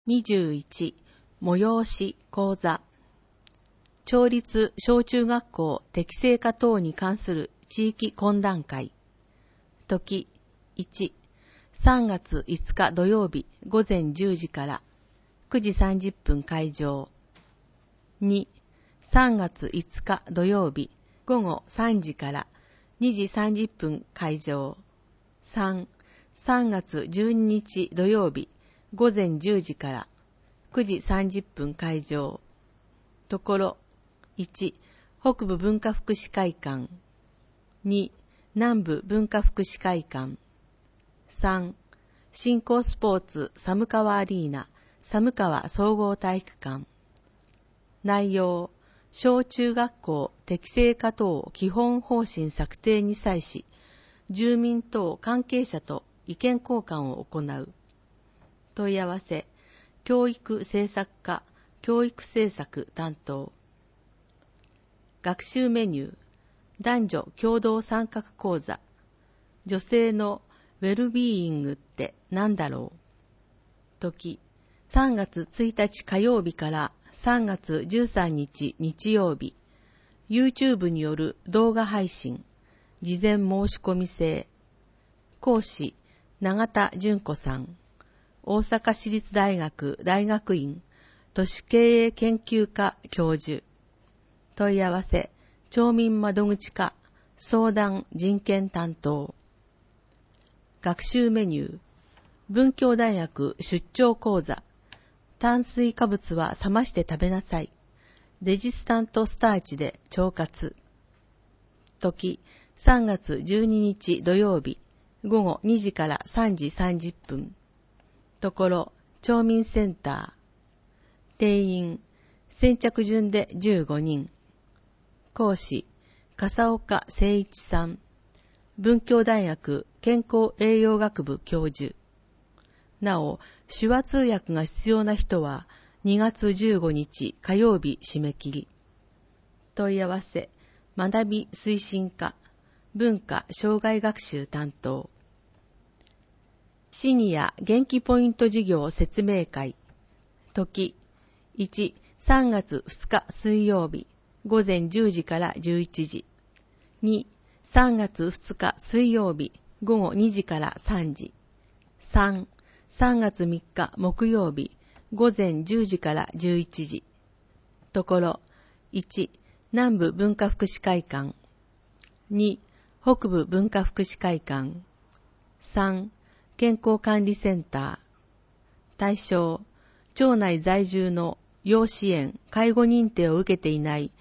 21、催し講座。町立小中学校適正化等に関する地域懇談会。時、1、3月5日土曜日午前10時から9時30分会場。2、3月5日土曜日午後3時から2時30分会場。3、3月12日土曜日午前10時から9時30分会場。ところ、1、北部文化福祉会館。2、南部文化福祉会館。3、新興スポーツ寒川アリーナ寒川総合体育館。内容、小中学校適正化等基本方針策定に際し、住民等関係者と意見交換を行う。問い合わせ、教育政策課教育政策担当。学習メニュー、男女共同参画講座。女性のウェルビーイングって何だろう。時、3月1日火曜日から3月13日日曜日。YouTube による動画配信。事前申し込み制。講師、永田純子さん。大阪市立大学大学院都市経営研究科教授。問い合わせ、町民窓口課相談人権担当。学習メニュー、文教大学出張講座。炭水化物は冷まして食べなさい。レジスタントスターチで腸活。時、3月12日土曜日午後2時から3時30分。ところ、町民センター。定員、先着順で15人。講師、笠岡誠一さん。文教大学健康栄養学部教授。なお、手話通訳が必要な人は2月15日火曜日締め切り。問い合わせ、学び推進課文化障害学習担当。シニア元気ポイント事業説明会。時、1、3月2日水曜日午前10時から11時。2、3月2日水曜日午後2時から3時。3、3月3日木曜日午前10時から11時。ところ、1、南部文化福祉会館。2、北部文化福祉会館。3、健康管理センター。対象、町内在住の要支援・介護認定を受けていない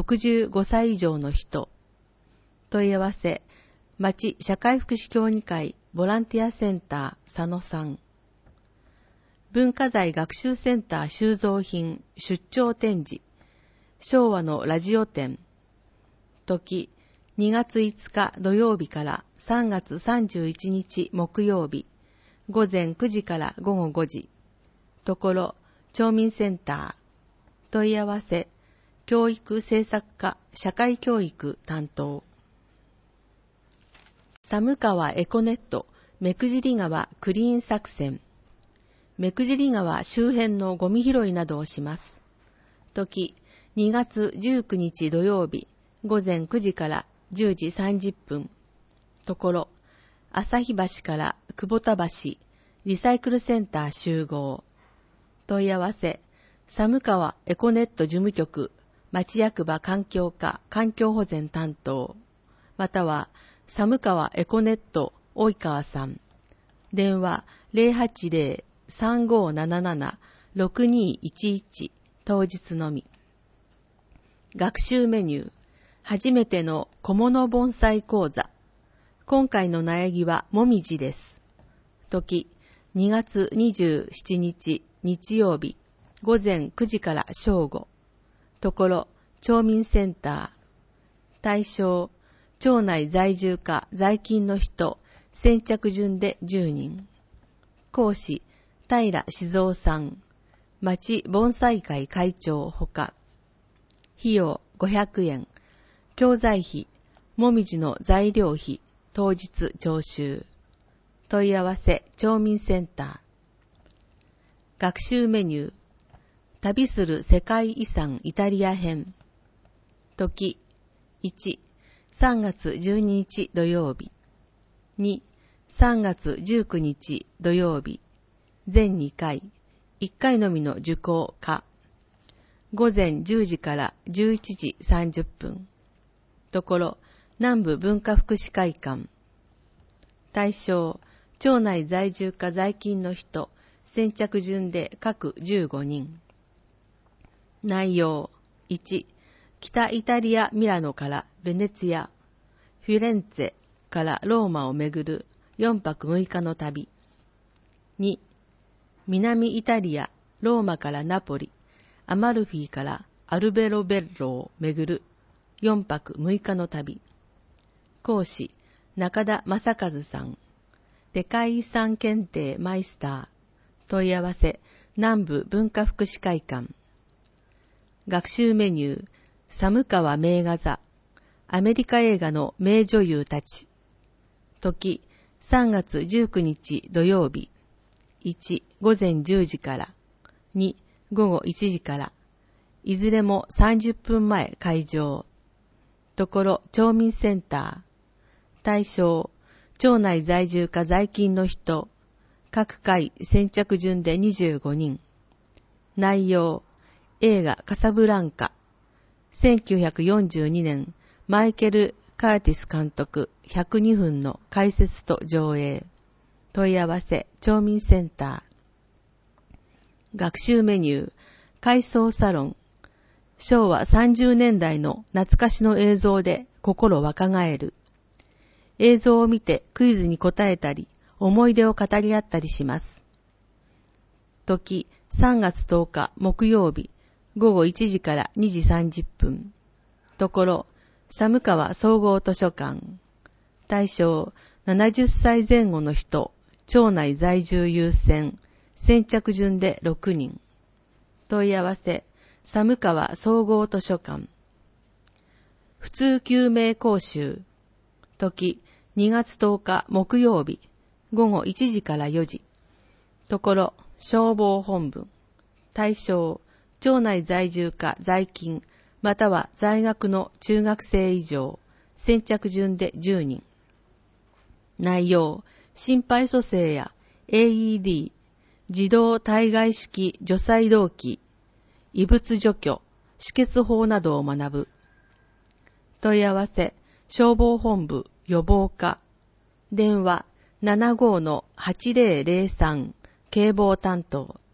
65歳以上の人。問い合わせ、町社会福祉協議会ボランティアセンター佐野さん。文化財学習センター収蔵品出張展示。昭和のラジオ展。時、2月5日土曜日から3月31日木曜日午前9時から午後5時。ところ、町民センター。問い合わせ、教育政策課社会教育担当。寒川エコネット目久尻川クリーン作戦。目久尻川周辺のゴミ拾いなどをします。時、2月19日土曜日午前9時から10時30分。ところ、旭橋から久保田橋リサイクルセンター集合。問い合わせ、寒川エコネット事務局町役場環境課環境保全担当。または、寒川エコネット及川さん。電話 080-3577-6211 当日のみ。学習メニュー、初めての小物盆栽講座。今回の苗木はもみじです。時、2月27日日曜日午前9時から正午。ところ、町民センター。対象、町内在住か在勤の人、先着順で10人。講師、平静夫さん。町盆栽会会長ほか。費用500円。教材費、もみじの材料費、当日徴収。問い合わせ、町民センター。 学習メニュー。旅する世界遺産イタリア編。時。1、3月12日土曜日。2、3月19日土曜日。全2回。1回のみの受講可。午前10時から11時30分。ところ、南部文化福祉会館。対象、町内在住か在勤の人、先着順で各15人。内容、1、北イタリア・ミラノからベネツィア、フィレンツェからローマを巡る4泊6日の旅。2、南イタリア、ローマからナポリ、アマルフィからアルベロベッロを巡る4泊6日の旅。講師、中田正和さん。世界遺産検定マイスター。問い合わせ、南部文化福祉会館。学習メニュー、寒川名画座。アメリカ映画の名女優たち。時、3月19日土曜日。1、午前10時から。2、午後1時から。いずれも30分前開場。ところ、町民センター。対象、町内在住か在勤の人。各回先着順で25人。内容、映画カサブランカ。1942年、マイケル・カーティス監督102分の解説と上映。問い合わせ、町民センター。学習メニュー、回想サロン。昭和30年代の懐かしの映像で心若返る。映像を見てクイズに答えたり、思い出を語り合ったりします。時、3月10日木曜日、午後1時から2時30分。ところ、寒川総合図書館。対象、70歳前後の人、町内在住優先、先着順で6人。問い合わせ、寒川総合図書館。普通救命講習。時、2月10日木曜日、午後1時から4時。ところ、消防本部。対象、町内在住か在勤、または在学の中学生以上、先着順で10人。内容、心肺蘇生や AED、自動体外式除細動器、異物除去、止血法などを学ぶ。問い合わせ、消防本部予防課。電話 75-8003 警防担当。